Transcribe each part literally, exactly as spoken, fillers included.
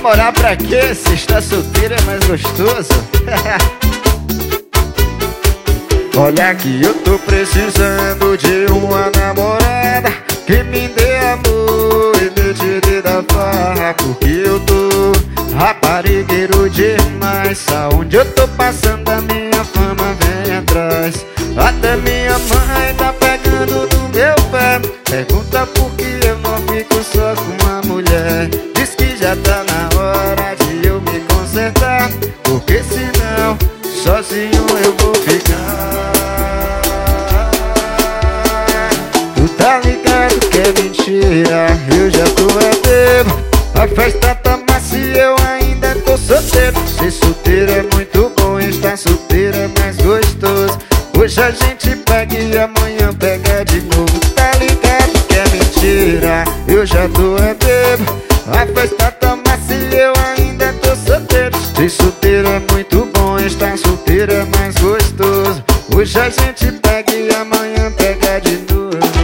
namorar pra quê? Se está solteiro é mais gostoso. Olha que eu tô precisando de uma namorada que me dê amor e me tire da farra, porque eu tô raparigueiro demais. Aonde eu tô passando a minha fama vem atrás. Até minha mãe tá pegando no meu pé. Pergunta por que eu não fico só com a mulher. Diz que já tá na hora de eu me consertar, porque senão sozinho eu vou ficar. Tu tá ligado que é mentira, eu já tô é bebo. A festa tá massa e eu ainda tô solteiro. Ser solteiro é muito bom, estar solteiro é mais gostoso. Hoje a gente pega e amanhã pega de novo. Tá ligado que é mentira, eu já tô é bebo. A festa tá massa e eu ainda tô solteiro. Ser solteiro é muito bom, estar solteiro é mais gostoso. Hoje a gente pega e amanhã pega de novo.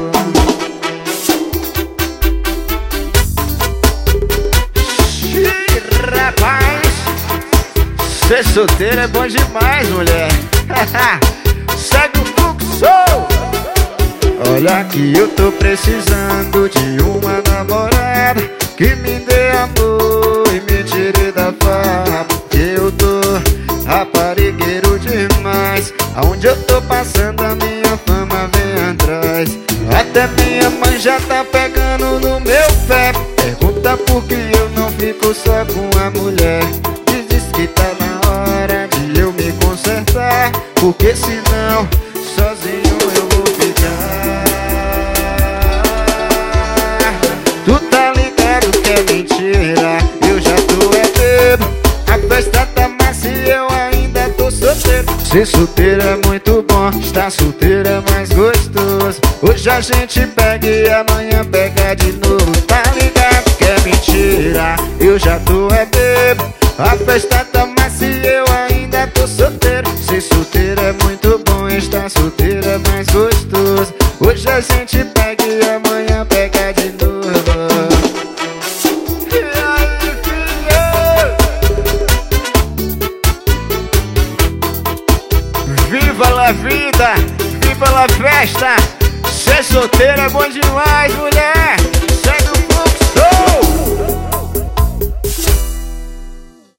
Ser solteiro é bom demais, mulher. Segue o fluxo. Olha que eu tô precisando de uma namorada que me dê amor e me tire da farra, porque eu tô raparigueiro demais. Aonde eu tô passando a minha fama vem atrás. Até minha mãe já tá pegando no meu pé. Pergunta por que eu não fico só com a mulher. Diz que tá na hora de eu me consertar, porque senão sozinho eu vou ficar. Tu tá ligado que é mentira, eu já tô é bebo. A festa tá massa e eu ainda tô solteiro. Ser solteiro é muito bom, estar solteiro é mais gostoso. Hoje a gente pega e amanhã pega de novo. Tá ligado que é mentira, eu já tô é bebo. A festa tá massa e eu ainda tô solteiro. Ser solteiro é muito bom, estar solteiro é mais gostoso. Hoje a gente pega e amanhã pega de novo. E aí, filho? Viva la vida, viva la festa. Ser solteiro é bom demais, mulher.